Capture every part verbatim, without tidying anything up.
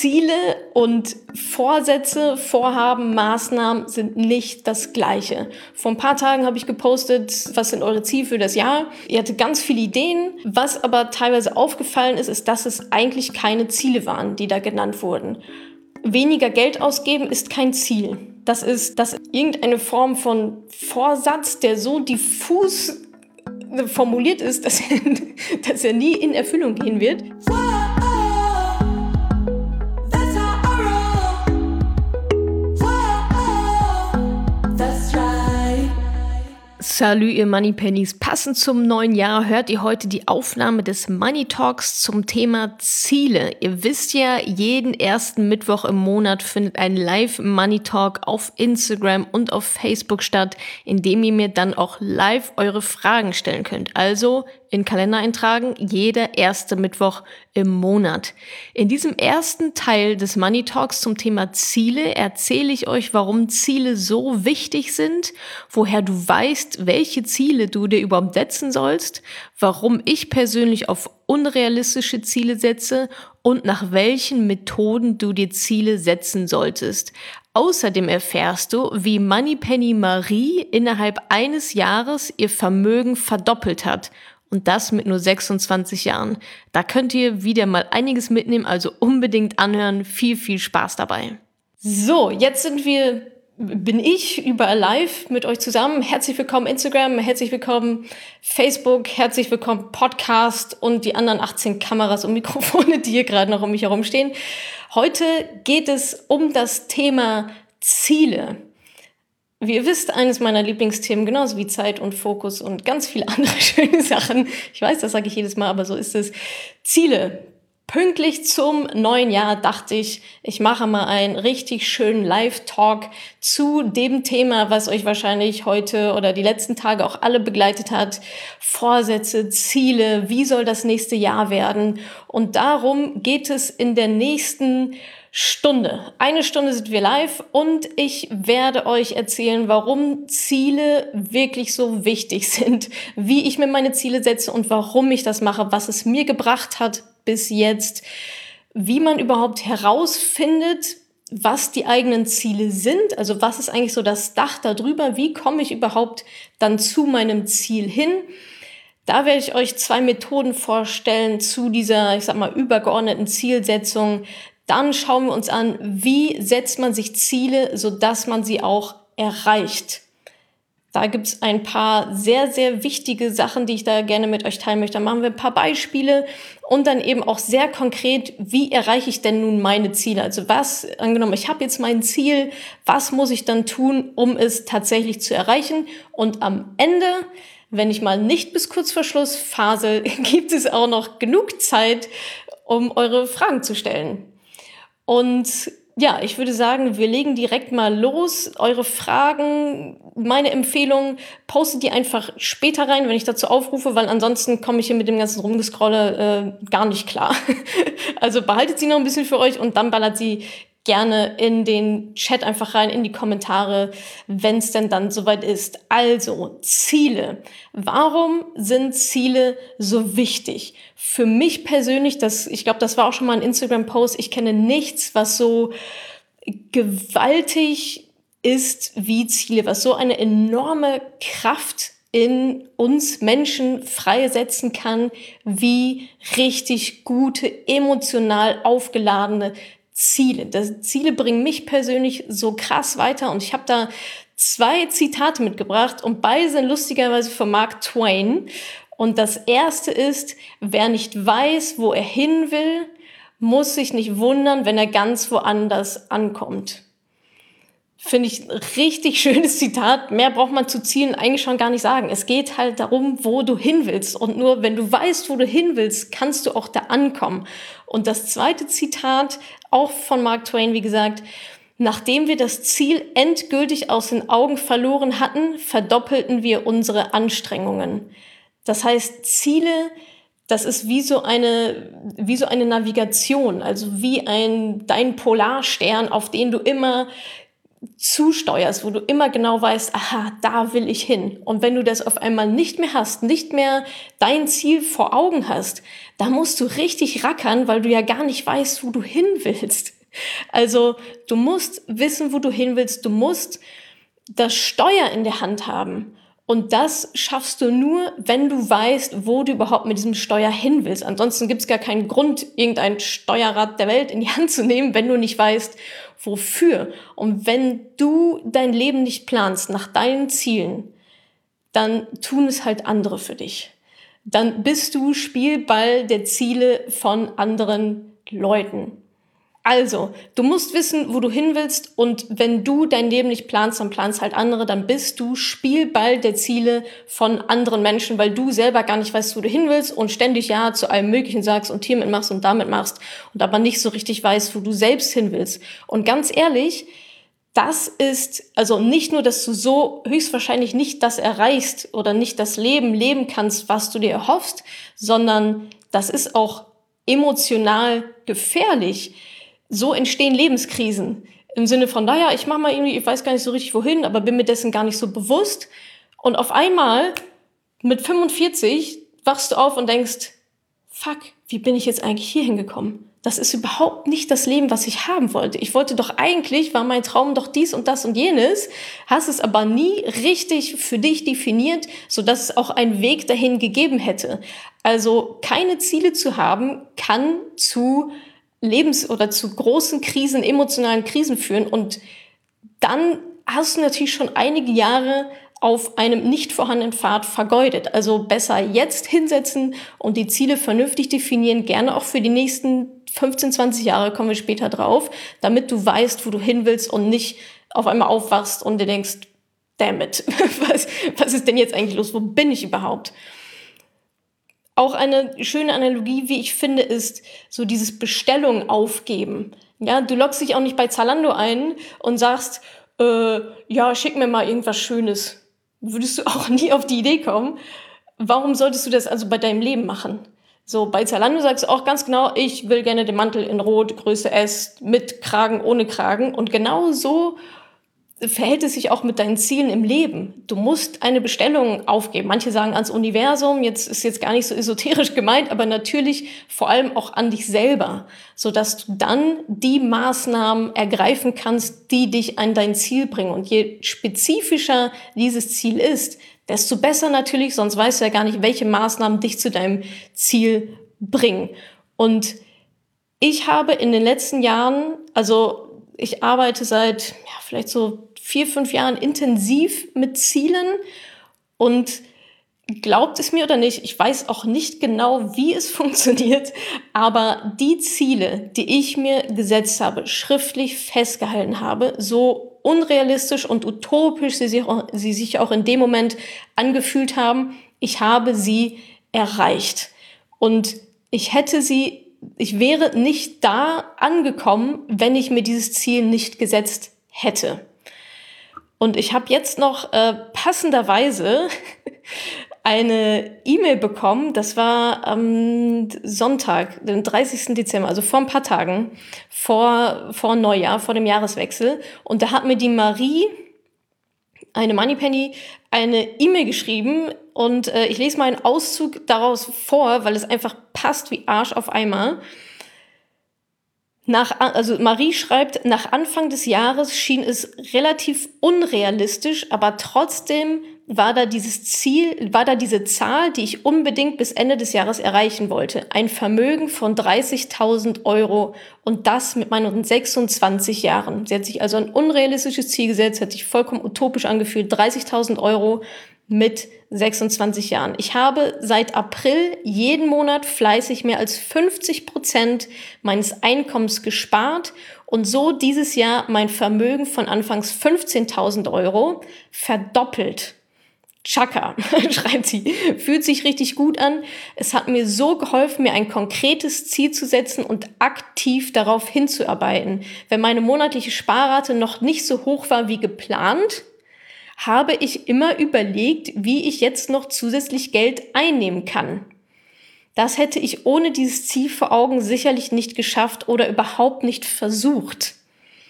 Ziele und Vorsätze, Vorhaben, Maßnahmen sind nicht das Gleiche. Vor ein paar Tagen habe ich gepostet, was sind eure Ziele für das Jahr? Ihr hattet ganz viele Ideen. Was aber teilweise aufgefallen ist, ist, dass es eigentlich keine Ziele waren, die da genannt wurden. Weniger Geld ausgeben ist kein Ziel. Das ist, dass irgendeine Form von Vorsatz, der so diffus formuliert ist, dass er, dass er nie in Erfüllung gehen wird. Salü, ihr Moneypennies. Passend zum neuen Jahr hört ihr heute die Aufnahme des Money Talks zum Thema Ziele. Ihr wisst ja, jeden ersten Mittwoch im Monat findet ein Live-Money Talk auf Instagram und auf Facebook statt, in dem ihr mir dann auch live eure Fragen stellen könnt. Also in den Kalender eintragen, jeder erste Mittwoch im Monat. In diesem ersten Teil des Money Talks zum Thema Ziele erzähle ich euch, warum Ziele so wichtig sind, woher du weißt, welche Ziele du dir überhaupt setzen sollst, warum ich persönlich auf unrealistische Ziele setze und nach welchen Methoden du dir Ziele setzen solltest. Außerdem erfährst du, wie Moneypenny Marie innerhalb eines Jahres ihr Vermögen verdoppelt hat. Und das mit nur sechsundzwanzig Jahren. Da könnt ihr wieder mal einiges mitnehmen, also unbedingt anhören. Viel, viel Spaß dabei. So, jetzt sind wir, bin ich überall live mit euch zusammen. Herzlich willkommen Instagram, herzlich willkommen Facebook, herzlich willkommen Podcast und die anderen achtzehn Kameras und Mikrofone, die hier gerade noch um mich herum stehen. Heute geht es um das Thema Ziele. Wie ihr wisst, eines meiner Lieblingsthemen, genauso wie Zeit und Fokus und ganz viele andere schöne Sachen. Ich weiß, das sage ich jedes Mal, aber so ist es. Ziele. Pünktlich zum neuen Jahr dachte ich, ich mache mal einen richtig schönen Live-Talk zu dem Thema, was euch wahrscheinlich heute oder die letzten Tage auch alle begleitet hat. Vorsätze, Ziele, wie soll das nächste Jahr werden? Und darum geht es in der nächsten Stunde. Eine Stunde sind wir live und ich werde euch erzählen, warum Ziele wirklich so wichtig sind, wie ich mir meine Ziele setze und warum ich das mache, was es mir gebracht hat bis jetzt, wie man überhaupt herausfindet, was die eigenen Ziele sind, also was ist eigentlich so das Dach darüber, wie komme ich überhaupt dann zu meinem Ziel hin. Da werde ich euch zwei Methoden vorstellen zu dieser, ich sag mal, übergeordneten Zielsetzung. Dann schauen wir uns an, wie setzt man sich Ziele, sodass man sie auch erreicht. Da gibt es ein paar sehr, sehr wichtige Sachen, die ich da gerne mit euch teilen möchte. Dann machen wir ein paar Beispiele und dann eben auch sehr konkret, wie erreiche ich denn nun meine Ziele? Also was, angenommen, ich habe jetzt mein Ziel, was muss ich dann tun, um es tatsächlich zu erreichen? Und am Ende, wenn ich mal nicht bis kurz vor Schluss fasel, gibt es auch noch genug Zeit, um eure Fragen zu stellen. Und ja, ich würde sagen, wir legen direkt mal los. Eure Fragen, meine Empfehlung, postet die einfach später rein, wenn ich dazu aufrufe, weil ansonsten komme ich hier mit dem ganzen Rumgescrolle äh, gar nicht klar. Also behaltet sie noch ein bisschen für euch und dann ballert sie gerne in den Chat einfach rein, in die Kommentare, wenn es denn dann soweit ist. Also, Ziele. Warum sind Ziele so wichtig? Für mich persönlich, das, ich glaube, das war auch schon mal ein Instagram-Post, ich kenne nichts, was so gewaltig ist wie Ziele, was so eine enorme Kraft in uns Menschen freisetzen kann, wie richtig gute, emotional aufgeladene Ziele. Das, Ziele bringen mich persönlich so krass weiter und ich habe da zwei Zitate mitgebracht und beide sind lustigerweise von Mark Twain. Und das erste ist, wer nicht weiß, wo er hin will, muss sich nicht wundern, wenn er ganz woanders ankommt. Finde ich ein richtig schönes Zitat. Mehr braucht man zu Zielen eigentlich schon gar nicht sagen. Es geht halt darum, wo du hin willst. Und nur wenn du weißt, wo du hin willst, kannst du auch da ankommen. Und das zweite Zitat, auch von Mark Twain, wie gesagt, nachdem wir das Ziel endgültig aus den Augen verloren hatten, verdoppelten wir unsere Anstrengungen. Das heißt, Ziele, das ist wie so eine, wie so eine Navigation, also wie ein, dein Polarstern, auf den du immer zusteuerst, wo du immer genau weißt, aha, da will ich hin. Und wenn du das auf einmal nicht mehr hast, nicht mehr dein Ziel vor Augen hast, da musst du richtig rackern, weil du ja gar nicht weißt, wo du hin willst. Also du musst wissen, wo du hin willst. Du musst das Steuer in der Hand haben. Und das schaffst du nur, wenn du weißt, wo du überhaupt mit diesem Steuer hin willst. Ansonsten gibt es gar keinen Grund, irgendein Steuerrad der Welt in die Hand zu nehmen, wenn du nicht weißt, wofür. Und wenn du dein Leben nicht planst nach deinen Zielen, dann tun es halt andere für dich. Dann bist du Spielball der Ziele von anderen Leuten. Also, du musst wissen, wo du hin willst, und wenn du dein Leben nicht planst, dann planst halt andere, dann bist du Spielball der Ziele von anderen Menschen, weil du selber gar nicht weißt, wo du hin willst und ständig Ja zu allem Möglichen sagst und hiermit machst und damit machst und aber nicht so richtig weißt, wo du selbst hin willst. Und ganz ehrlich, das ist, also nicht nur, dass du so höchstwahrscheinlich nicht das erreichst oder nicht das Leben leben kannst, was du dir erhoffst, sondern das ist auch emotional gefährlich. So entstehen Lebenskrisen. Im Sinne von, naja, ich mach mal irgendwie, ich weiß gar nicht so richtig wohin, aber bin mir dessen gar nicht so bewusst. Und auf einmal, mit fünfundvierzig, wachst du auf und denkst, fuck, wie bin ich jetzt eigentlich hier hingekommen? Das ist überhaupt nicht das Leben, was ich haben wollte. Ich wollte doch eigentlich, war mein Traum doch dies und das und jenes, hast es aber nie richtig für dich definiert, sodass es auch einen Weg dahin gegeben hätte. Also keine Ziele zu haben, kann zu Lebens- oder zu großen Krisen, emotionalen Krisen führen. Und dann hast du natürlich schon einige Jahre auf einem nicht vorhandenen Pfad vergeudet. Also besser jetzt hinsetzen und die Ziele vernünftig definieren, gerne auch für die nächsten fünfzehn, zwanzig Jahre, kommen wir später drauf, damit du weißt, wo du hin willst und nicht auf einmal aufwachst und dir denkst, damn it, was, was ist denn jetzt eigentlich los? Wo bin ich überhaupt? Auch eine schöne Analogie, wie ich finde, ist so dieses Bestellung aufgeben. Ja, du loggst dich auch nicht bei Zalando ein und sagst, äh, ja, schick mir mal irgendwas Schönes. Würdest du auch nie auf die Idee kommen. Warum solltest du das also bei deinem Leben machen? So, bei Zalando sagst du auch ganz genau, ich will gerne den Mantel in Rot, Größe S, mit Kragen, ohne Kragen. Und genau so verhält es sich auch mit deinen Zielen im Leben. Du musst eine Bestellung aufgeben. Manche sagen ans Universum, jetzt ist jetzt gar nicht so esoterisch gemeint, aber natürlich vor allem auch an dich selber, sodass du dann die Maßnahmen ergreifen kannst, die dich an dein Ziel bringen. Und je spezifischer dieses Ziel ist, desto besser natürlich, sonst weißt du ja gar nicht, welche Maßnahmen dich zu deinem Ziel bringen. Und ich habe in den letzten Jahren, also ich arbeite seit ja, vielleicht so vier, fünf Jahren intensiv mit Zielen, und glaubt es mir oder nicht, ich weiß auch nicht genau, wie es funktioniert, aber die Ziele, die ich mir gesetzt habe, schriftlich festgehalten habe, so unrealistisch und utopisch sie sich auch, sie sich auch in dem Moment angefühlt haben, ich habe sie erreicht. Und ich hätte sie, ich wäre nicht da angekommen, wenn ich mir dieses Ziel nicht gesetzt hätte. Und ich habe jetzt noch äh, passenderweise eine E-Mail bekommen, das war am Sonntag, den dreißigsten Dezember, also vor ein paar Tagen, vor, vor Neujahr, vor dem Jahreswechsel. Und da hat mir die Marie, eine Moneypenny, eine E-Mail geschrieben, und äh, ich lese mal einen Auszug daraus vor, weil es einfach passt wie Arsch auf Eimer. Nach, also Marie schreibt, nach Anfang des Jahres schien es relativ unrealistisch, aber trotzdem war da dieses Ziel, war da diese Zahl, die ich unbedingt bis Ende des Jahres erreichen wollte. Ein Vermögen von dreißigtausend Euro, und das mit meinen sechsundzwanzig Jahren. Sie hat sich also ein unrealistisches Ziel gesetzt, hat sich vollkommen utopisch angefühlt, dreißigtausend Euro mit sechsundzwanzig Jahren. Ich habe seit April jeden Monat fleißig mehr als fünfzig Prozent meines Einkommens gespart und so dieses Jahr mein Vermögen von anfangs fünfzehntausend Euro verdoppelt. Chaka, schreibt sie, fühlt sich richtig gut an. Es hat mir so geholfen, mir ein konkretes Ziel zu setzen und aktiv darauf hinzuarbeiten. Wenn meine monatliche Sparrate noch nicht so hoch war wie geplant, habe ich immer überlegt, wie ich jetzt noch zusätzlich Geld einnehmen kann. Das hätte ich ohne dieses Ziel vor Augen sicherlich nicht geschafft oder überhaupt nicht versucht.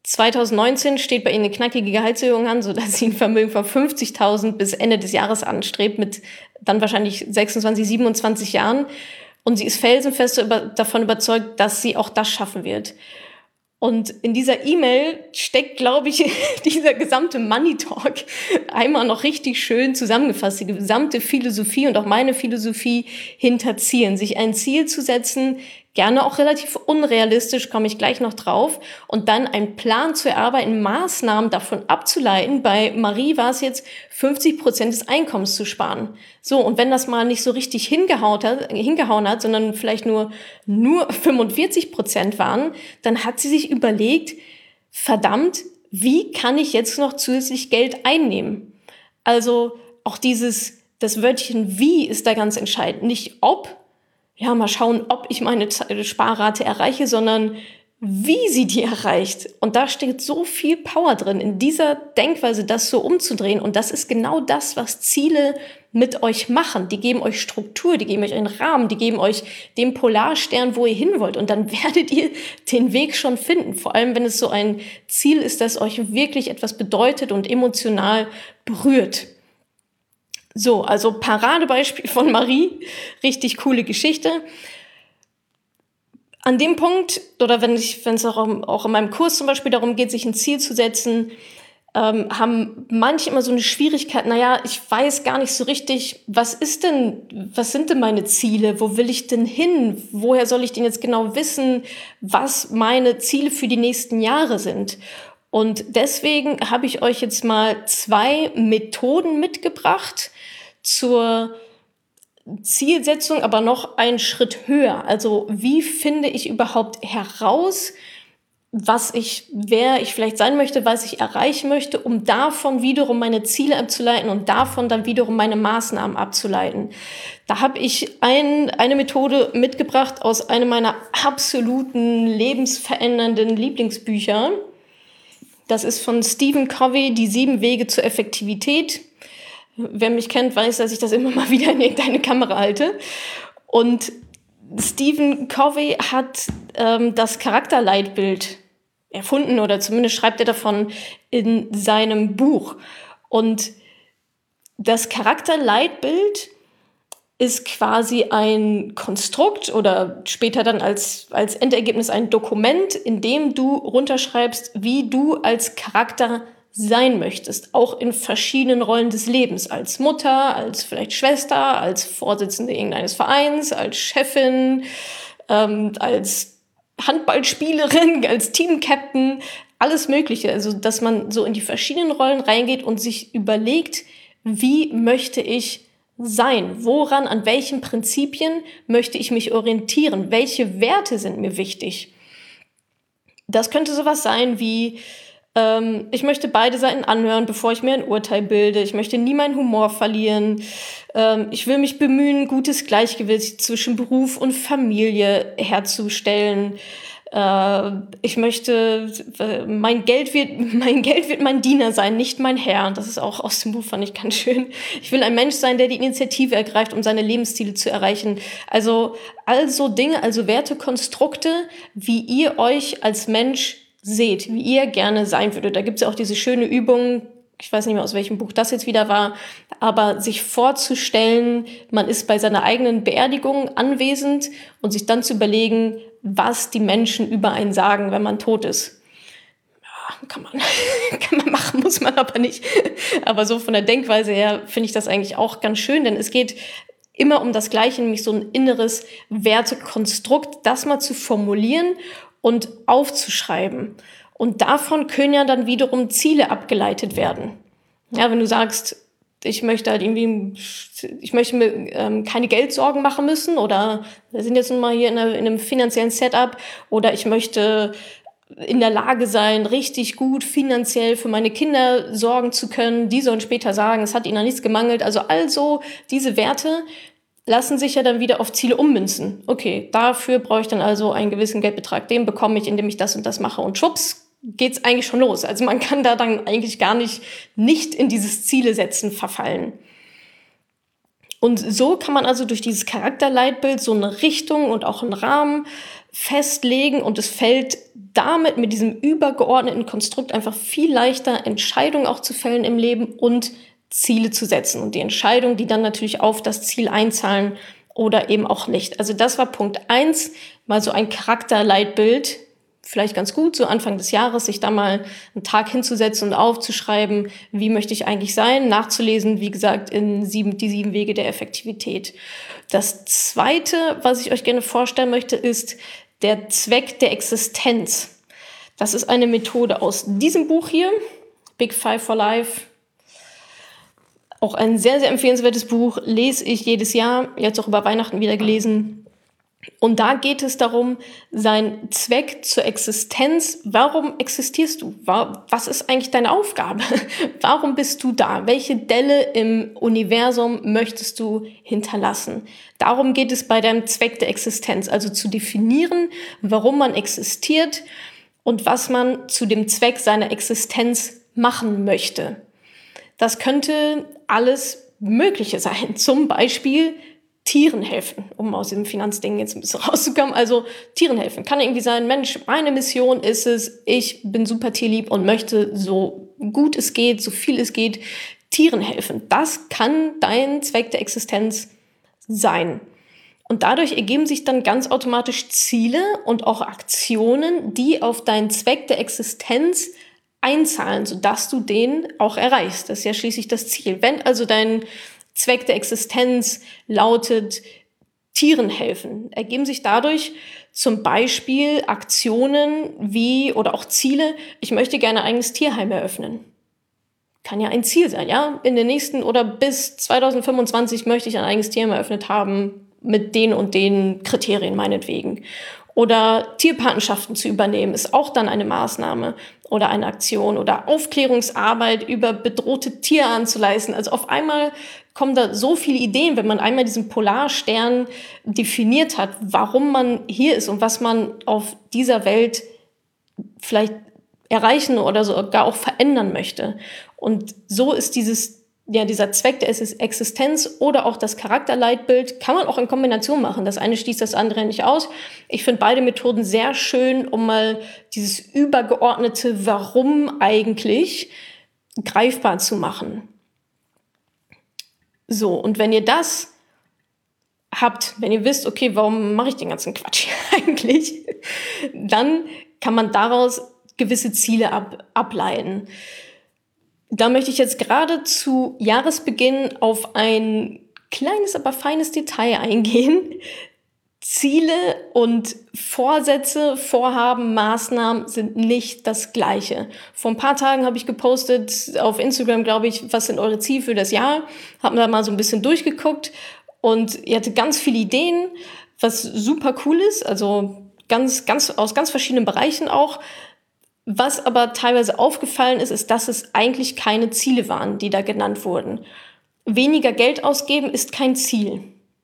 zwanzig neunzehn steht bei Ihnen eine knackige Gehaltserhöhung an, sodass sie ein Vermögen von fünfzigtausend bis Ende des Jahres anstrebt, mit dann wahrscheinlich sechsundzwanzig, siebenundzwanzig Jahren. Und sie ist felsenfest über, davon überzeugt, dass sie auch das schaffen wird. Und in dieser E-Mail steckt, glaube ich, dieser gesamte Money Talk einmal noch richtig schön zusammengefasst. Die gesamte Philosophie und auch meine Philosophie hinter Zielen. Sich ein Ziel zu setzen, gerne auch relativ unrealistisch, komme ich gleich noch drauf. Und dann einen Plan zu erarbeiten, Maßnahmen davon abzuleiten. Bei Marie war es jetzt, fünfzig Prozent des Einkommens zu sparen. So, und wenn das mal nicht so richtig hingehauen hat, hingehauen hat, sondern vielleicht nur, nur fünfundvierzig Prozent waren, dann hat sie sich überlegt, verdammt, wie kann ich jetzt noch zusätzlich Geld einnehmen? Also auch dieses, das Wörtchen wie ist da ganz entscheidend. Nicht ob, ja, mal schauen, ob ich meine Sparrate erreiche, sondern wie sie die erreicht. Und da steckt so viel Power drin, in dieser Denkweise das so umzudrehen. Und das ist genau das, was Ziele mit euch machen. Die geben euch Struktur, die geben euch einen Rahmen, die geben euch den Polarstern, wo ihr hin wollt. Und dann werdet ihr den Weg schon finden. Vor allem, wenn es so ein Ziel ist, das euch wirklich etwas bedeutet und emotional berührt. So, also Paradebeispiel von Marie, richtig coole Geschichte. An dem Punkt, oder wenn ich, wenn es auch, auch in meinem Kurs zum Beispiel darum geht, sich ein Ziel zu setzen, ähm, haben manche immer so eine Schwierigkeit, naja, ich weiß gar nicht so richtig, was ist denn, was sind denn meine Ziele, wo will ich denn hin, woher soll ich denn jetzt genau wissen, was meine Ziele für die nächsten Jahre sind? Und deswegen habe ich euch jetzt mal zwei Methoden mitgebracht zur Zielsetzung, aber noch einen Schritt höher. Also wie finde ich überhaupt heraus, was ich, wer ich vielleicht sein möchte, was ich erreichen möchte, um davon wiederum meine Ziele abzuleiten und davon dann wiederum meine Maßnahmen abzuleiten. Da habe ich ein, eine Methode mitgebracht aus einem meiner absoluten lebensverändernden Lieblingsbücher. Das ist von Stephen Covey, Die sieben Wege zur Effektivität. Wer mich kennt, weiß, dass ich das immer mal wieder in irgendeine Kamera halte. Und Stephen Covey hat ähm, das Charakterleitbild erfunden, oder zumindest schreibt er davon in seinem Buch. Und das Charakterleitbild ist quasi ein Konstrukt oder später dann als, als Endergebnis ein Dokument, in dem du runterschreibst, wie du als Charakter sein möchtest, auch in verschiedenen Rollen des Lebens, als Mutter, als vielleicht Schwester, als Vorsitzende irgendeines Vereins, als Chefin, ähm, als Handballspielerin, als Teamcaptain, alles Mögliche. Also, dass man so in die verschiedenen Rollen reingeht und sich überlegt, wie möchte ich sein? Woran, an welchen Prinzipien möchte ich mich orientieren? Welche Werte sind mir wichtig? Das könnte sowas sein wie, ähm, ich möchte beide Seiten anhören, bevor ich mir ein Urteil bilde. Ich möchte nie meinen Humor verlieren. Ähm, ich will mich bemühen, gutes Gleichgewicht zwischen Beruf und Familie herzustellen. Äh, ich möchte, äh, mein Geld wird, mein Geld wird mein Diener sein, nicht mein Herr. Das ist auch aus dem Buch, fand ich ganz schön. Ich will ein Mensch sein, der die Initiative ergreift, um seine Lebensziele zu erreichen. Also, also Dinge, also Wertekonstrukte, wie ihr euch als Mensch seht, wie ihr gerne sein würdet. Da gibt es ja auch diese schöne Übung, ich weiß nicht mehr, aus welchem Buch das jetzt wieder war, aber sich vorzustellen, man ist bei seiner eigenen Beerdigung anwesend und sich dann zu überlegen, was die Menschen über einen sagen, wenn man tot ist. Ja, kann man, kann man machen, muss man aber nicht. Aber so von der Denkweise her finde ich das eigentlich auch ganz schön, denn es geht immer um das Gleiche, nämlich so ein inneres Wertekonstrukt, das mal zu formulieren und aufzuschreiben. Und davon können ja dann wiederum Ziele abgeleitet werden. Ja, wenn du sagst, ich möchte halt irgendwie, ich möchte mir ähm, keine Geldsorgen machen müssen, oder wir sind jetzt nun mal hier in, einer, in einem finanziellen Setup, oder ich möchte in der Lage sein, richtig gut finanziell für meine Kinder sorgen zu können. Die sollen später sagen, es hat ihnen an nichts gemangelt. Also also diese Werte lassen sich ja dann wieder auf Ziele ummünzen. Okay, dafür brauche ich dann also einen gewissen Geldbetrag. Den bekomme ich, indem ich das und das mache. Und schwupps, geht's eigentlich schon los. Also man kann da dann eigentlich gar nicht, nicht in dieses Ziele-Setzen verfallen. Und so kann man also durch dieses Charakterleitbild so eine Richtung und auch einen Rahmen festlegen und es fällt damit mit diesem übergeordneten Konstrukt einfach viel leichter Entscheidungen auch zu fällen im Leben und Ziele zu setzen und die Entscheidungen, die dann natürlich auf das Ziel einzahlen oder eben auch nicht. Also das war Punkt eins, mal so ein Charakterleitbild, vielleicht ganz gut, so Anfang des Jahres, sich da mal einen Tag hinzusetzen und aufzuschreiben, wie möchte ich eigentlich sein, nachzulesen, wie gesagt, in sieben, die sieben Wege der Effektivität. Das Zweite, was ich euch gerne vorstellen möchte, ist der Zweck der Existenz. Das ist eine Methode aus diesem Buch hier, Big Five for Life. Auch ein sehr, sehr empfehlenswertes Buch, lese ich jedes Jahr, jetzt auch über Weihnachten wieder gelesen. Und da geht es darum, sein Zweck zur Existenz. Warum existierst du? Was ist eigentlich deine Aufgabe? Warum bist du da? Welche Delle im Universum möchtest du hinterlassen? Darum geht es bei deinem Zweck der Existenz. Also zu definieren, warum man existiert und was man zu dem Zweck seiner Existenz machen möchte. Das könnte alles Mögliche sein. Zum Beispiel Tieren helfen, um aus dem Finanzding jetzt ein bisschen rauszukommen. Also Tieren helfen. Kann irgendwie sein, Mensch, meine Mission ist es, ich bin super tierlieb und möchte so gut es geht, so viel es geht, Tieren helfen. Das kann dein Zweck der Existenz sein. Und dadurch ergeben sich dann ganz automatisch Ziele und auch Aktionen, die auf deinen Zweck der Existenz einzahlen, sodass du den auch erreichst. Das ist ja schließlich das Ziel. Wenn also dein Zweck der Existenz lautet, Tieren helfen, ergeben sich dadurch zum Beispiel Aktionen wie oder auch Ziele, ich möchte gerne ein eigenes Tierheim eröffnen. Kann ja ein Ziel sein, ja? In den nächsten oder bis zwanzig fünfundzwanzig möchte ich ein eigenes Tierheim eröffnet haben, mit den und den Kriterien meinetwegen. Oder Tierpatenschaften zu übernehmen, ist auch dann eine Maßnahme oder eine Aktion oder Aufklärungsarbeit über bedrohte Tierarten zu leisten. Also auf einmal kommen da so viele Ideen, wenn man einmal diesen Polarstern definiert hat, warum man hier ist und was man auf dieser Welt vielleicht erreichen oder sogar auch verändern möchte. Und so ist dieses ja, dieser Zweck der Existenz oder auch das Charakterleitbild kann man auch in Kombination machen. Das eine schließt das andere nicht aus. Ich finde beide Methoden sehr schön, um mal dieses übergeordnete Warum eigentlich greifbar zu machen. So, und wenn ihr das habt, wenn ihr wisst, okay, warum mache ich den ganzen Quatsch hier eigentlich, dann kann man daraus gewisse Ziele ab, ableiten. Da möchte ich jetzt gerade zu Jahresbeginn auf ein kleines, aber feines Detail eingehen. Ziele und Vorsätze, Vorhaben, Maßnahmen sind nicht das Gleiche. Vor ein paar Tagen habe ich gepostet auf Instagram, glaube ich, was sind eure Ziele für das Jahr? Habe da mal so ein bisschen durchgeguckt und ihr hatte ganz viele Ideen, was super cool ist, also ganz, ganz, aus ganz verschiedenen Bereichen auch. Was aber teilweise aufgefallen ist, ist, dass es eigentlich keine Ziele waren, die da genannt wurden. Weniger Geld ausgeben ist kein Ziel.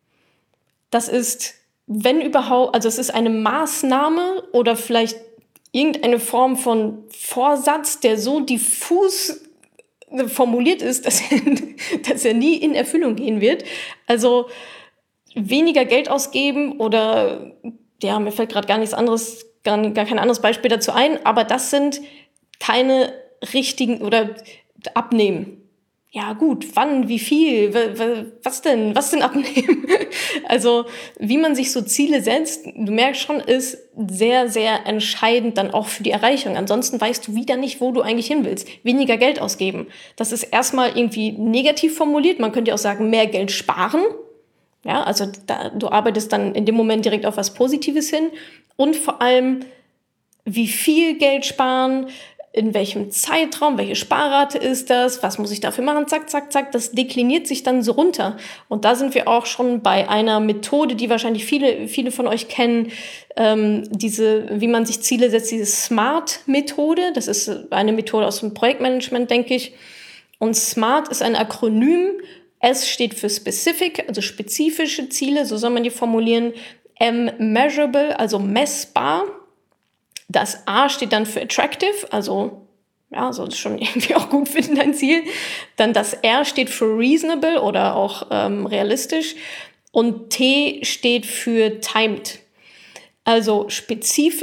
Das ist, wenn überhaupt, also es ist eine Maßnahme oder vielleicht irgendeine Form von Vorsatz, der so diffus formuliert ist, dass er, dass er nie in Erfüllung gehen wird. Also weniger Geld ausgeben oder, ja, mir fällt gerade gar nichts anderes Gar, gar kein anderes Beispiel dazu ein, aber das sind keine richtigen oder abnehmen. Ja gut, wann, wie viel, was denn, was denn abnehmen? Also wie man sich so Ziele setzt, du merkst schon, ist sehr, sehr entscheidend dann auch für die Erreichung. Ansonsten weißt du wieder nicht, wo du eigentlich hin willst. Weniger Geld ausgeben. Das ist erstmal irgendwie negativ formuliert. Man könnte auch sagen, mehr Geld sparen. Ja, also da, du arbeitest dann in dem Moment direkt auf was Positives hin. Und vor allem, wie viel Geld sparen, in welchem Zeitraum, welche Sparrate ist das, was muss ich dafür machen, zack, zack, zack, das dekliniert sich dann so runter. Und da sind wir auch schon bei einer Methode, die wahrscheinlich viele, viele von euch kennen, ähm, diese, wie man sich Ziele setzt, diese SMART-Methode. Das ist eine Methode aus dem Projektmanagement, denke ich. Und SMART ist ein Akronym. S steht für Specific, also spezifische Ziele, so soll man die formulieren. M, measurable, also messbar. Das A steht dann für attractive, also ja, soll es schon irgendwie auch gut finden, dein Ziel. Dann das R steht für reasonable oder auch ähm, realistisch. Und T steht für timed. Also spezifisch,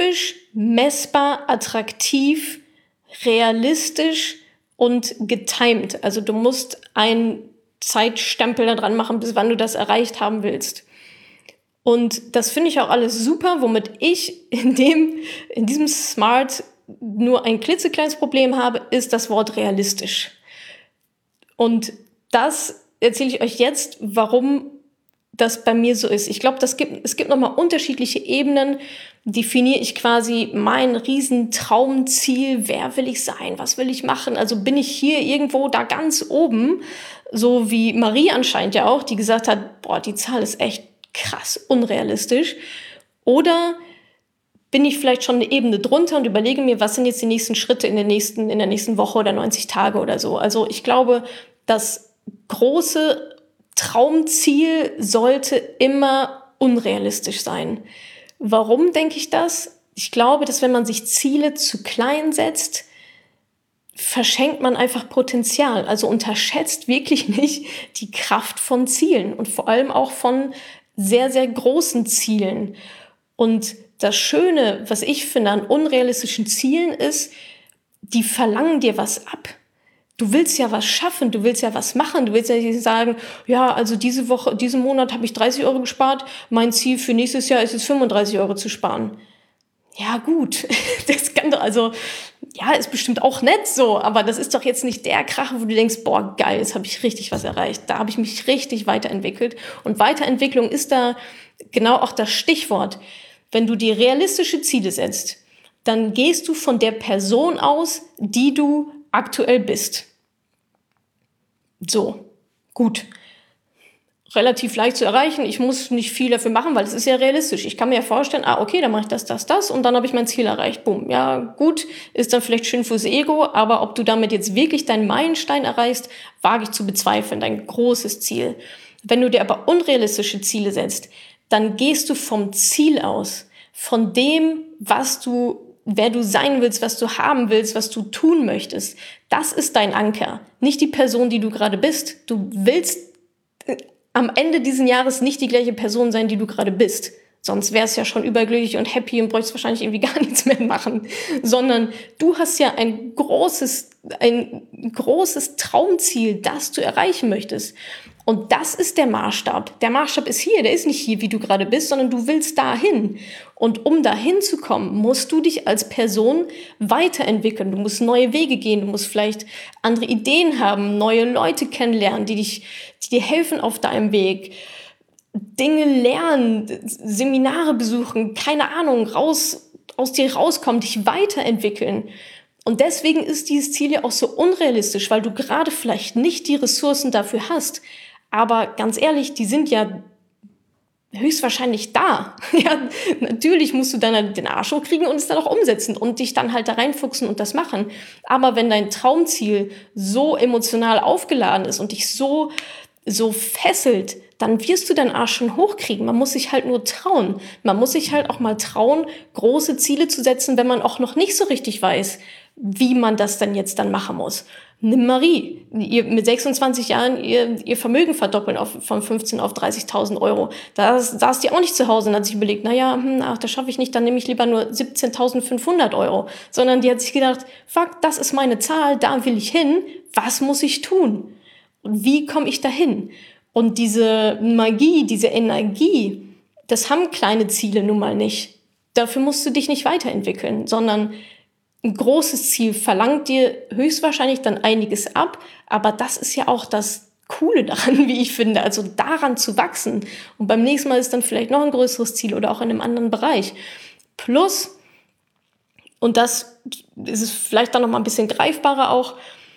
messbar, attraktiv, realistisch und getimed. Also du musst einen Zeitstempel da dran machen, bis wann du das erreicht haben willst. Und das finde ich auch alles super, womit ich in dem, in diesem Smart nur ein klitzekleines Problem habe, ist das Wort realistisch. Und das erzähle ich euch jetzt, warum das bei mir so ist. Ich glaube, das gibt, es gibt nochmal unterschiedliche Ebenen. Definiere ich quasi mein Riesentraumziel. Wer will ich sein? Was will ich machen? Also bin ich hier irgendwo da ganz oben, so wie Marie anscheinend ja auch, die gesagt hat, boah, die Zahl ist echt krass unrealistisch. Oder bin ich vielleicht schon eine Ebene drunter und überlege mir, was sind jetzt die nächsten Schritte in der nächsten, in der nächsten Woche oder neunzig Tage oder so. Also ich glaube, das große Traumziel sollte immer unrealistisch sein. Warum denke ich das? Ich glaube, dass wenn man sich Ziele zu klein setzt, verschenkt man einfach Potenzial. Also unterschätzt wirklich nicht die Kraft von Zielen und vor allem auch von sehr, sehr großen Zielen. Und das Schöne, was ich finde an unrealistischen Zielen ist, die verlangen dir was ab. Du willst ja was schaffen, du willst ja was machen, du willst ja nicht sagen, ja, also diese Woche, diesen Monat habe ich dreißig Euro gespart, mein Ziel für nächstes Jahr ist es fünfunddreißig Euro zu sparen. Ja gut, das kann doch, also, ja, ist bestimmt auch nett so, aber das ist doch jetzt nicht der Kracher, wo du denkst, boah, geil, jetzt habe ich richtig was erreicht, da habe ich mich richtig weiterentwickelt. Und Weiterentwicklung ist da genau auch das Stichwort. Wenn du dir realistische Ziele setzt, dann gehst du von der Person aus, die du aktuell bist. So, gut. Relativ leicht zu erreichen. Ich muss nicht viel dafür machen, weil es ist ja realistisch. Ich kann mir ja vorstellen, ah, okay, dann mache ich das, das, das und dann habe ich mein Ziel erreicht. Boom. Ja, gut, ist dann vielleicht schön fürs Ego, aber ob du damit jetzt wirklich deinen Meilenstein erreichst, wage ich zu bezweifeln, dein großes Ziel. Wenn du dir aber unrealistische Ziele setzt, dann gehst du vom Ziel aus, von dem, was du wer du sein willst, was du haben willst, was du tun möchtest. Das ist dein Anker, nicht die Person, die du gerade bist. Du willst äh, am Ende dieses Jahres nicht die gleiche Person sein, die du gerade bist. Sonst wärst du ja schon überglücklich und happy und bräuchtest wahrscheinlich irgendwie gar nichts mehr machen. Sondern du hast ja ein großes, ein großes Traumziel, das du erreichen möchtest. Und das ist der Maßstab. Der Maßstab ist hier, der ist nicht hier, wie du gerade bist, sondern du willst dahin. Und um dahin zu kommen, musst du dich als Person weiterentwickeln. Du musst neue Wege gehen, du musst vielleicht andere Ideen haben, neue Leute kennenlernen, die dich, die dir helfen auf deinem Weg. Dinge lernen, Seminare besuchen, keine Ahnung, raus, aus dir rauskommen, dich weiterentwickeln. Und deswegen ist dieses Ziel ja auch so unrealistisch, weil du gerade vielleicht nicht die Ressourcen dafür hast. Aber ganz ehrlich, die sind ja höchstwahrscheinlich da. Ja, natürlich musst du dann den Arsch hochkriegen und es dann auch umsetzen und dich dann halt da reinfuchsen und das machen. Aber wenn dein Traumziel so emotional aufgeladen ist und dich so, so fesselt, dann wirst du deinen Arsch schon hochkriegen. Man muss sich halt nur trauen. Man muss sich halt auch mal trauen, große Ziele zu setzen, wenn man auch noch nicht so richtig weiß, wie man das dann jetzt dann machen muss. Nimm Marie, ihr mit sechsundzwanzig Jahren ihr, ihr Vermögen verdoppeln auf, von fünfzehn auf dreißigtausend Euro. Da saß die auch nicht zu Hause und hat sich überlegt, naja, hm, ach, das schaffe ich nicht, dann nehme ich lieber nur siebzehntausendfünfhundert Euro. Sondern die hat sich gedacht, fuck, das ist meine Zahl, da will ich hin, was muss ich tun? Und wie komme ich dahin? Und diese Magie, diese Energie, das haben kleine Ziele nun mal nicht. Dafür musst du dich nicht weiterentwickeln, sondern ein großes Ziel verlangt dir höchstwahrscheinlich dann einiges ab, aber das ist ja auch das Coole daran, wie ich finde, also daran zu wachsen. Und beim nächsten Mal ist dann vielleicht noch ein größeres Ziel oder auch in einem anderen Bereich. Plus, und das ist es vielleicht dann noch mal ein bisschen greifbarer auch,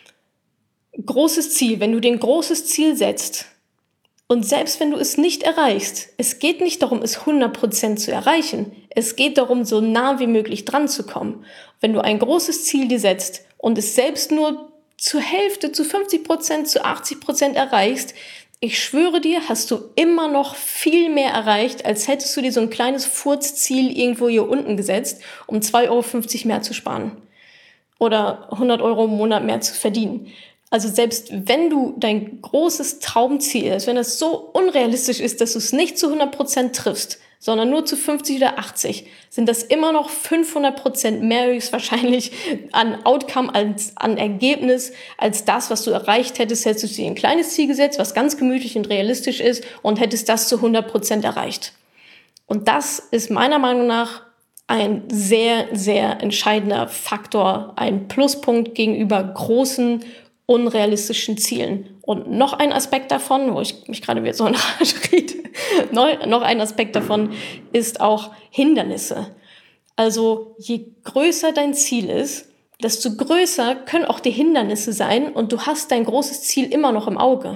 großes Ziel, wenn du dir ein großes Ziel setzt, und selbst wenn du es nicht erreichst, es geht nicht darum, es hundert Prozent zu erreichen. Es geht darum, so nah wie möglich dran zu kommen. Wenn du ein großes Ziel dir setzt und es selbst nur zur Hälfte, zu fünfzig Prozent, zu achtzig Prozent erreichst, ich schwöre dir, hast du immer noch viel mehr erreicht, als hättest du dir so ein kleines Furzziel irgendwo hier unten gesetzt, um zwei Euro fünfzig mehr zu sparen. Oder hundert Euro im Monat mehr zu verdienen. Also selbst wenn du dein großes Traumziel ist, wenn das so unrealistisch ist, dass du es nicht zu hundert Prozent triffst, sondern nur zu fünfzig oder achtzig, sind das immer noch fünfhundert Prozent mehr höchstwahrscheinlich an Outcome, als an Ergebnis, als das, was du erreicht hättest, hättest du dir ein kleines Ziel gesetzt, was ganz gemütlich und realistisch ist und hättest das zu hundert Prozent erreicht. Und das ist meiner Meinung nach ein sehr, sehr entscheidender Faktor, ein Pluspunkt gegenüber großen, unrealistischen Zielen. Und noch ein Aspekt davon, wo ich mich gerade wieder so in Rage rede, noch ein Aspekt davon ist auch Hindernisse. Also je größer dein Ziel ist, desto größer können auch die Hindernisse sein und du hast dein großes Ziel immer noch im Auge.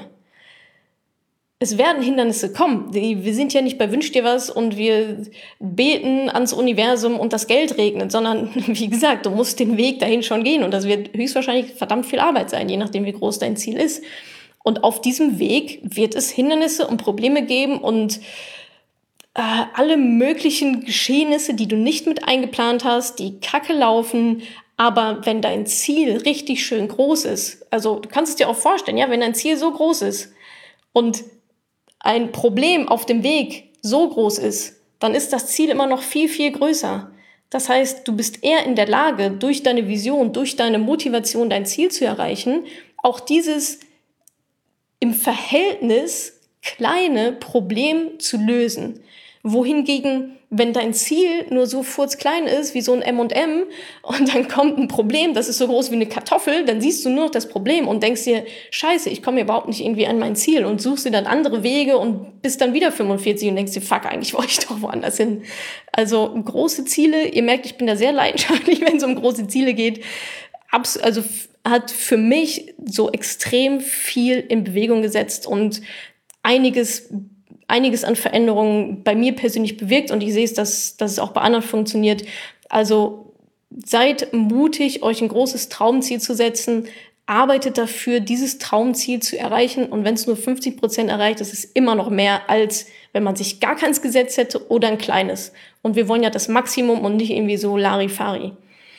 Es werden Hindernisse kommen. Wir sind ja nicht bei Wünsch dir was und wir beten ans Universum und das Geld regnet, sondern wie gesagt, du musst den Weg dahin schon gehen und das wird höchstwahrscheinlich verdammt viel Arbeit sein, je nachdem wie groß dein Ziel ist. Und auf diesem Weg wird es Hindernisse und Probleme geben und äh, alle möglichen Geschehnisse, die du nicht mit eingeplant hast, die kacke laufen. Aber wenn dein Ziel richtig schön groß ist, also du kannst es dir auch vorstellen, ja, wenn dein Ziel so groß ist und ein Problem auf dem Weg so groß ist, dann ist das Ziel immer noch viel, viel größer. Das heißt, du bist eher in der Lage, durch deine Vision, durch deine Motivation dein Ziel zu erreichen, auch dieses im Verhältnis kleine Problem zu lösen. Wohingegen, wenn dein Ziel nur so furzklein ist, wie so ein M und M, und dann kommt ein Problem, das ist so groß wie eine Kartoffel, dann siehst du nur noch das Problem und denkst dir, scheiße, ich komme überhaupt nicht irgendwie an mein Ziel und suchst dir dann andere Wege und bist dann wieder fünfundvierzig und denkst dir, fuck, eigentlich wollte ich doch woanders hin. Also große Ziele, ihr merkt, ich bin da sehr leidenschaftlich, wenn es um große Ziele geht, Abs- also f- hat für mich so extrem viel in Bewegung gesetzt und einiges einiges an Veränderungen bei mir persönlich bewirkt und ich sehe es, dass, dass es auch bei anderen funktioniert. Also seid mutig, euch ein großes Traumziel zu setzen, arbeitet dafür, dieses Traumziel zu erreichen und wenn es nur fünfzig Prozent erreicht, ist es immer noch mehr, als wenn man sich gar keins gesetzt hätte oder ein kleines. Und wir wollen ja das Maximum und nicht irgendwie so Larifari.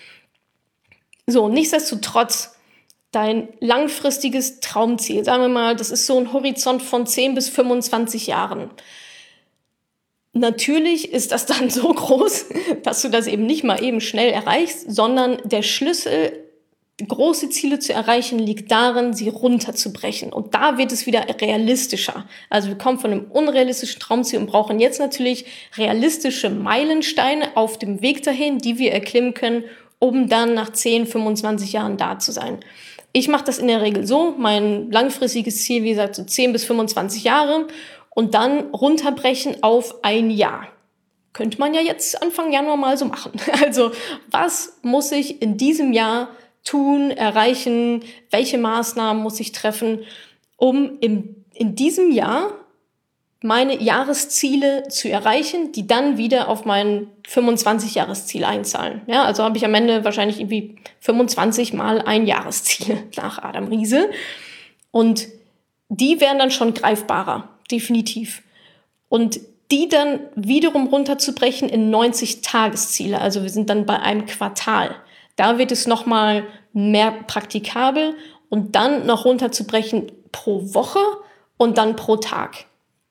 So, nichtsdestotrotz, dein langfristiges Traumziel, sagen wir mal, das ist so ein Horizont von zehn bis fünfundzwanzig Jahren. Natürlich ist das dann so groß, dass du das eben nicht mal eben schnell erreichst, sondern der Schlüssel, große Ziele zu erreichen, liegt darin, sie runterzubrechen. Und da wird es wieder realistischer. Also wir kommen von einem unrealistischen Traumziel und brauchen jetzt natürlich realistische Meilensteine auf dem Weg dahin, die wir erklimmen können, um dann nach zehn, fünfundzwanzig Jahren da zu sein. Ich mache das in der Regel so, mein langfristiges Ziel, wie gesagt, so zehn bis fünfundzwanzig Jahre und dann runterbrechen auf ein Jahr. Könnte man ja jetzt Anfang Januar mal so machen. Also was muss ich in diesem Jahr tun, erreichen, welche Maßnahmen muss ich treffen, um im, in diesem Jahr meine Jahresziele zu erreichen, die dann wieder auf mein fünfundzwanzig-Jahresziel einzahlen. Ja, also habe ich am Ende wahrscheinlich irgendwie fünfundzwanzig mal ein Jahresziel nach Adam Riese. Und die werden dann schon greifbarer, definitiv. Und die dann wiederum runterzubrechen in neunzig-Tagesziele. Also wir sind dann bei einem Quartal. Da wird es nochmal mehr praktikabel und dann noch runterzubrechen pro Woche und dann pro Tag.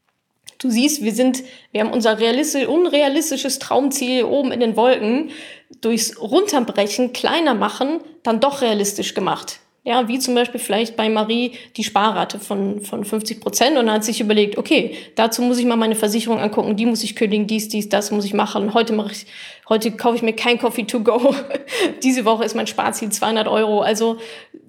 Du siehst, wir sind, wir haben unser realistisch, unrealistisches Traumziel oben in den Wolken durchs Runterbrechen, kleiner machen, dann doch realistisch gemacht. Ja, wie zum Beispiel vielleicht bei Marie die Sparrate von, von fünfzig Prozent und dann hat sich überlegt, okay, dazu muss ich mal meine Versicherung angucken, die muss ich kündigen, dies, dies, das muss ich machen. Heute mache ich, heute kaufe ich mir kein Coffee to go. Diese Woche ist mein Sparziel zweihundert Euro. Also,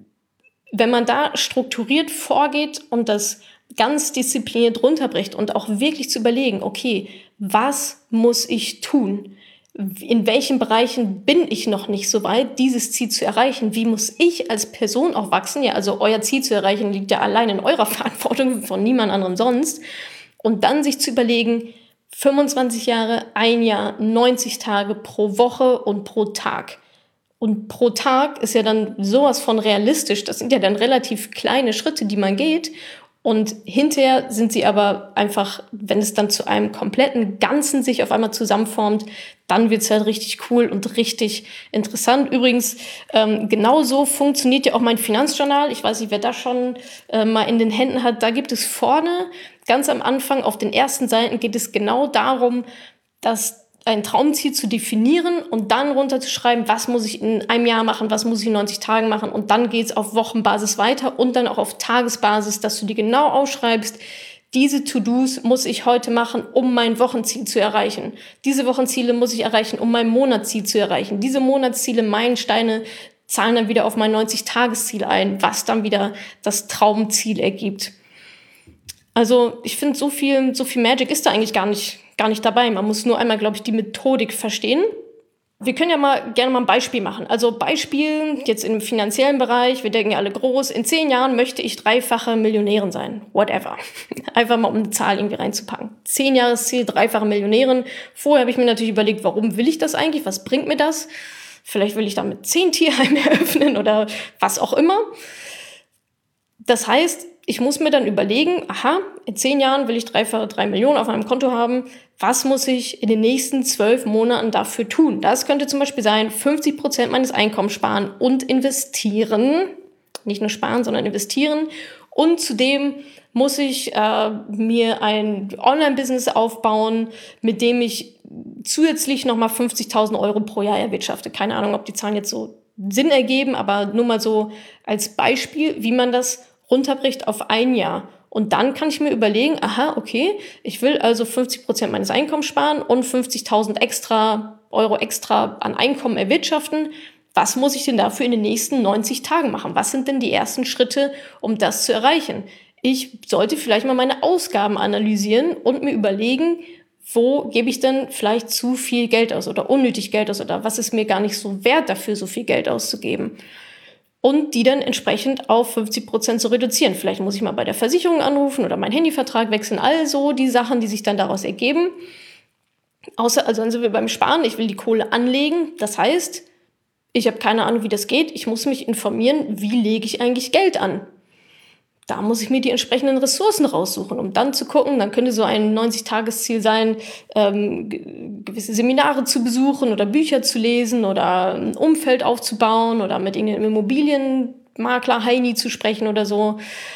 wenn man da strukturiert vorgeht und das ganz diszipliniert runterbricht und auch wirklich zu überlegen, okay, was muss ich tun? In welchen Bereichen bin ich noch nicht so weit, dieses Ziel zu erreichen? Wie muss ich als Person auch wachsen? Ja, also euer Ziel zu erreichen liegt ja allein in eurer Verantwortung, von niemand anderem sonst. Und dann sich zu überlegen, fünfundzwanzig Jahre, ein Jahr, neunzig Tage pro Woche und pro Tag. Und pro Tag ist ja dann sowas von realistisch. Das sind ja dann relativ kleine Schritte, die man geht. Und hinterher sind sie aber einfach, wenn es dann zu einem kompletten Ganzen sich auf einmal zusammenformt, dann wird's halt richtig cool und richtig interessant. Übrigens, ähm, genauso funktioniert ja auch mein Finanzjournal. Ich weiß nicht, wer das schon äh, mal in den Händen hat. Da gibt es vorne, ganz am Anfang, auf den ersten Seiten geht es genau darum, das ein Traumziel zu definieren und dann runterzuschreiben, was muss ich in einem Jahr machen, was muss ich in neunzig Tagen machen, und dann geht's auf Wochenbasis weiter und dann auch auf Tagesbasis, dass du dir genau aufschreibst, diese To-Dos muss ich heute machen, um mein Wochenziel zu erreichen. Diese Wochenziele muss ich erreichen, um mein Monatsziel zu erreichen. Diese Monatsziele, Meilensteine, zahlen dann wieder auf mein neunzig-Tages-Ziel ein, was dann wieder das Traumziel ergibt. Also ich finde, so viel, so viel Magic ist da eigentlich gar nicht, gar nicht dabei. Man muss nur einmal, glaube ich, die Methodik verstehen. Wir können ja mal gerne mal ein Beispiel machen. Also Beispiel jetzt im finanziellen Bereich, wir denken ja alle groß, in zehn Jahren möchte ich dreifache Millionärin sein. Whatever. Einfach mal, um eine Zahl irgendwie reinzupacken. Zehn-Jahres-Ziel, dreifache Millionärin. Vorher habe ich mir natürlich überlegt, warum will ich das eigentlich? Was bringt mir das? Vielleicht will ich damit zehn Tierheime eröffnen oder was auch immer. Das heißt, ich muss mir dann überlegen, aha, in zehn Jahren will ich dreifache drei Millionen auf meinem Konto haben. Was muss ich in den nächsten zwölf Monaten dafür tun? Das könnte zum Beispiel sein, fünfzig Prozent meines Einkommens sparen und investieren. Nicht nur sparen, sondern investieren. Und zudem muss ich äh, mir ein Online-Business aufbauen, mit dem ich zusätzlich nochmal fünfzigtausend Euro pro Jahr erwirtschafte. Keine Ahnung, ob die Zahlen jetzt so Sinn ergeben, aber nur mal so als Beispiel, wie man das runterbricht auf ein Jahr. Und dann kann ich mir überlegen, aha, okay, ich will also fünfzig Prozent meines Einkommens sparen und fünfzigtausend extra Euro extra an Einkommen erwirtschaften. Was muss ich denn dafür in den nächsten neunzig Tagen machen? Was sind denn die ersten Schritte, um das zu erreichen? Ich sollte vielleicht mal meine Ausgaben analysieren und mir überlegen, wo gebe ich denn vielleicht zu viel Geld aus oder unnötig Geld aus oder was ist mir gar nicht so wert dafür, so viel Geld auszugeben? Und die dann entsprechend auf fünfzig Prozent zu reduzieren. Vielleicht muss ich mal bei der Versicherung anrufen oder meinen Handyvertrag wechseln. Also die Sachen, die sich dann daraus ergeben. Außer, also dann sind wir beim Sparen. Ich will die Kohle anlegen. Das heißt, ich habe keine Ahnung, wie das geht. Ich muss mich informieren, wie lege ich eigentlich Geld an. Da muss ich mir die entsprechenden Ressourcen raussuchen, um dann zu gucken, dann könnte so ein neunzig-Tages-Ziel sein, ähm, g- gewisse Seminare zu besuchen oder Bücher zu lesen oder ein Umfeld aufzubauen oder mit irgendeinem Immobilienmakler Heini zu sprechen oder so.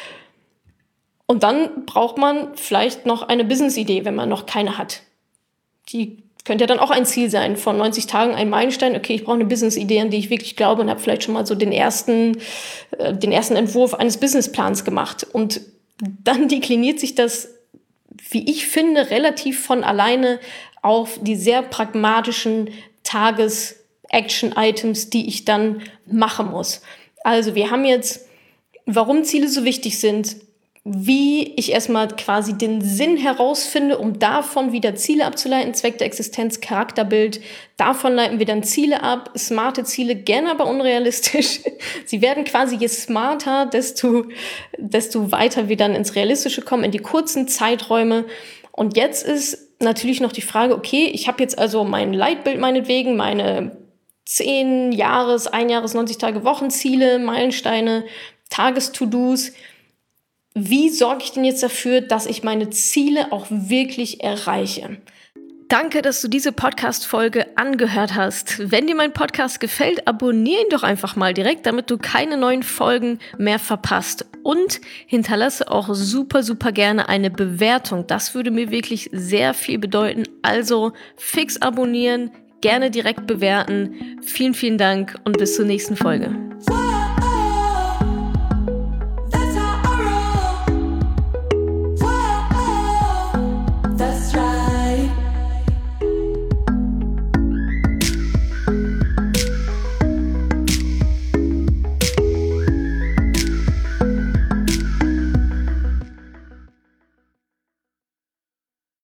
Und dann braucht man vielleicht noch eine Business-Idee, wenn man noch keine hat. Die könnte ja dann auch ein Ziel sein, von neunzig Tagen ein Meilenstein. Okay, ich brauche eine Business-Idee, an die ich wirklich glaube und habe vielleicht schon mal so den ersten, äh, den ersten Entwurf eines Businessplans gemacht. Und dann dekliniert sich das, wie ich finde, relativ von alleine auf die sehr pragmatischen Tages-Action-Items, die ich dann machen muss. Also wir haben jetzt, warum Ziele so wichtig sind, wie ich erstmal quasi den Sinn herausfinde, um davon wieder Ziele abzuleiten, Zweck der Existenz, Charakterbild. Davon leiten wir dann Ziele ab, smarte Ziele, gerne aber unrealistisch. Sie werden quasi, je smarter, desto, desto weiter wir dann ins Realistische kommen, in die kurzen Zeiträume. Und jetzt ist natürlich noch die Frage, okay, ich habe jetzt also mein Leitbild meinetwegen, meine zehn Jahres-, ein Jahres-, neunzig Tage Wochenziele, Meilensteine, Tages-To-Dos. Wie sorge ich denn jetzt dafür, dass ich meine Ziele auch wirklich erreiche? Danke, dass du diese Podcast-Folge angehört hast. Wenn dir mein Podcast gefällt, abonniere ihn doch einfach mal direkt, damit du keine neuen Folgen mehr verpasst. Und hinterlasse auch super, super gerne eine Bewertung. Das würde mir wirklich sehr viel bedeuten. Also fix abonnieren, gerne direkt bewerten. Vielen, vielen Dank und bis zur nächsten Folge.